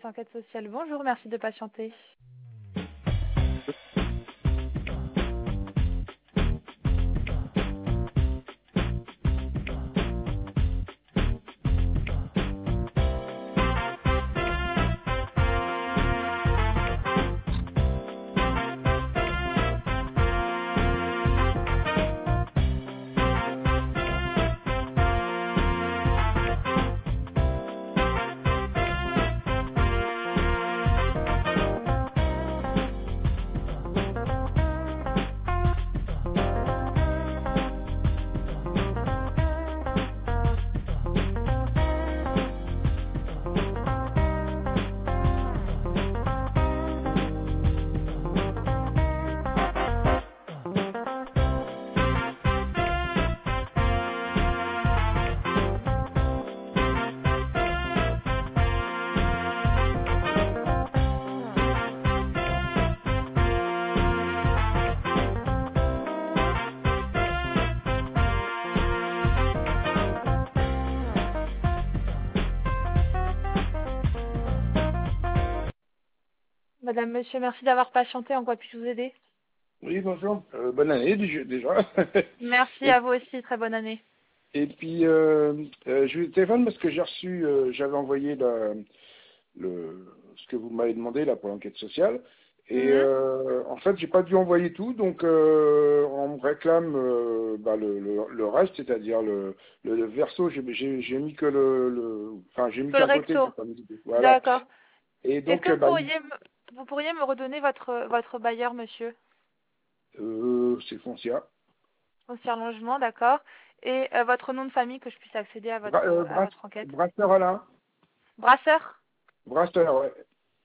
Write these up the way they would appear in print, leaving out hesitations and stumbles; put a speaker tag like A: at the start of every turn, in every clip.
A: enquêtes sociales. Bonjour, merci de patienter. Madame, monsieur, merci d'avoir patienté. En quoi puis-je vous aider?
B: Oui, bonjour. Bonne année déjà.
A: Merci
B: Et,
A: à vous aussi. Très bonne année.
B: et puis, je vous téléphone parce que j'ai reçu, j'avais envoyé ce que vous m'avez demandé là pour l'enquête sociale. Et
A: Mhm.
B: en fait, j'ai pas dû envoyer tout, donc on me réclame le reste, c'est-à-dire le verso. J'ai mis que enfin j'ai mis
A: Que le
B: qu'un côté,
A: recto.
B: j'ai pas mis deux. Voilà.
A: D'accord.
B: Et
A: Est-ce
B: donc,
A: que vous pourriez me redonner votre bailleur, monsieur?
B: c'est Foncia.
A: Foncière Logement, d'accord. Et votre nom de famille que je puisse accéder à votre enquête.
B: Brasseur Alain.
A: Brasseur?
B: Brasseur, ouais.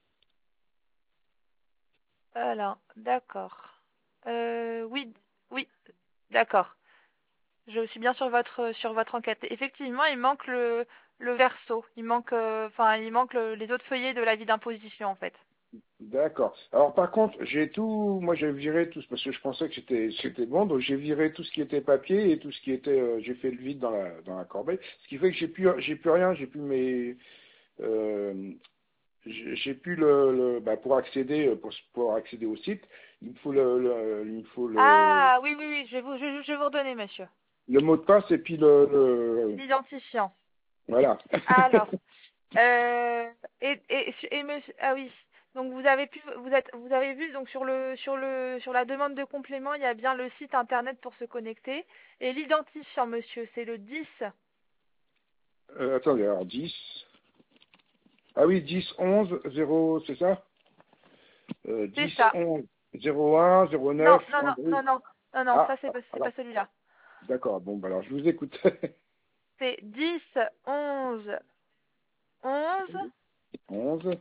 A: Alors, d'accord. Oui, oui, d'accord. Je suis bien sur votre enquête. Effectivement, il manque le verso. Il manque, il manque les autres feuillets de l'avis d'imposition, en fait.
B: D'accord. Alors par contre, moi j'ai viré tout parce que je pensais que c'était bon, donc j'ai viré tout ce qui était papier et tout ce qui était, j'ai fait le vide dans la corbeille, ce qui fait que j'ai plus rien, j'ai plus mes, euh, j'ai plus pour accéder pour accéder au site, il me faut
A: Ah, oui, oui, oui, je vais vous redonner, monsieur.
B: le mot de passe et puis
A: L'identifiant.
B: voilà.
A: Alors, monsieur, ah oui. Donc vous avez vu donc sur la demande de complément, il y a bien le site internet pour se connecter et l'identifiant, monsieur, c'est le 10.
B: Attendez, alors 10. Ah oui, 10 11 0, c'est ça?
A: C'est
B: 10
A: ça.
B: 11 01
A: Non,
B: 09
A: non, non,
B: André.
A: non, non, non, non, ça c'est pas
B: Alors,
A: celui-là.
B: d'accord, bon, bah alors je vous écoute.
A: C'est 10 11 11
B: 11,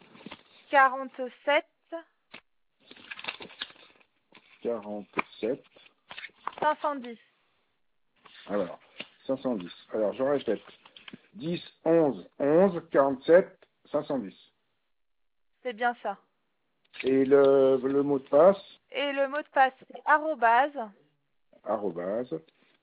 A: 47
B: 47,
A: 510.
B: alors, 510. Alors, je répète. 10, 11, 11, 47, 510.
A: C'est bien ça.
B: Et le mot de passe,
A: Et le mot de passe, c'est arrobase,
B: arrobase,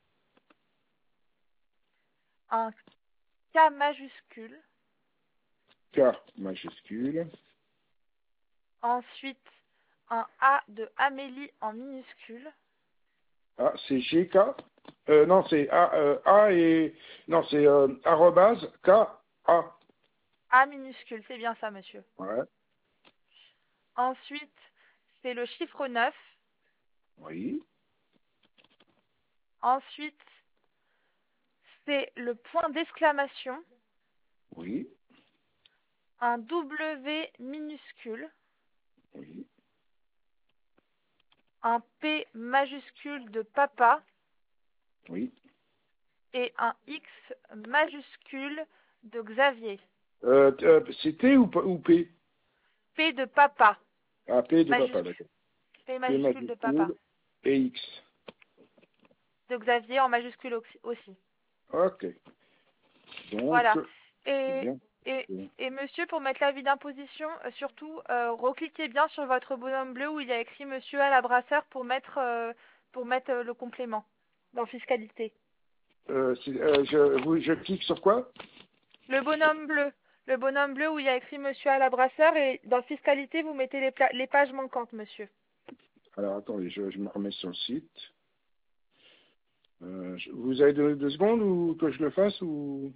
A: un K majuscule,
B: K majuscule.
A: ensuite un A de Amélie en minuscule,
B: Ah, c'est GK. Non, c'est A et... Non, c'est arrobase K, A.
A: A minuscule, c'est bien ça, monsieur.
B: Ouais,
A: Ensuite, c'est le chiffre 9.
B: oui,
A: Ensuite, c'est le point d'exclamation,
B: oui,
A: un W minuscule,
B: oui,
A: un P majuscule de papa
B: oui.
A: et un X majuscule de Xavier.
B: C'est T ou P?
A: P de papa,
B: Ah, P de papa,
A: majuscule.
B: d'accord.
A: P
B: P
A: majuscule de papa.
B: majuscule et X.
A: De Xavier en majuscule aussi.
B: Ok. Donc,
A: Voilà.
B: c'est
A: Et,
B: bien.
A: et,
B: C'est bien.
A: et monsieur, pour mettre l'avis d'imposition, surtout, recliquez bien sur votre bonhomme bleu où il y a écrit monsieur à la brasseur pour mettre le complément dans fiscalité.
B: Je clique sur quoi?
A: Le bonhomme bleu. le bonhomme bleu où il y a écrit Monsieur à la brasseur et dans Fiscalité, vous mettez les pages manquantes, monsieur.
B: Alors attendez, je me remets sur le site. Vous avez 2 secondes ou que je le fasse ou...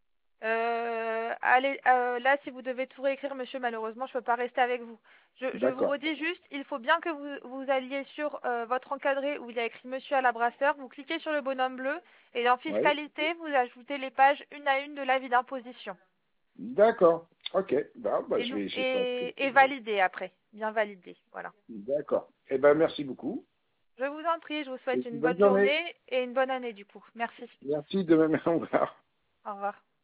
A: Allez, là, si vous devez tout réécrire, monsieur, malheureusement, je ne peux pas rester avec vous. Je vous
B: D'accord.
A: redis juste, il faut bien que vous alliez sur votre encadré où il y a écrit Monsieur à la brasseur, vous cliquez sur le bonhomme bleu et dans
B: Oui.
A: Fiscalité, vous ajoutez les pages une à une de l'avis d'imposition.
B: D'accord. Ok. Bah,
A: Et,
B: je
A: nous,
B: vais essayer de faire
A: et valider après, bien valider, voilà.
B: D'accord. Eh ben, merci beaucoup.
A: Je vous en prie, je vous souhaite
B: Et
A: une
B: bonne
A: bonne
B: journée.
A: journée et une bonne année du coup. Merci.
B: Merci de même. Au revoir.
A: Au revoir.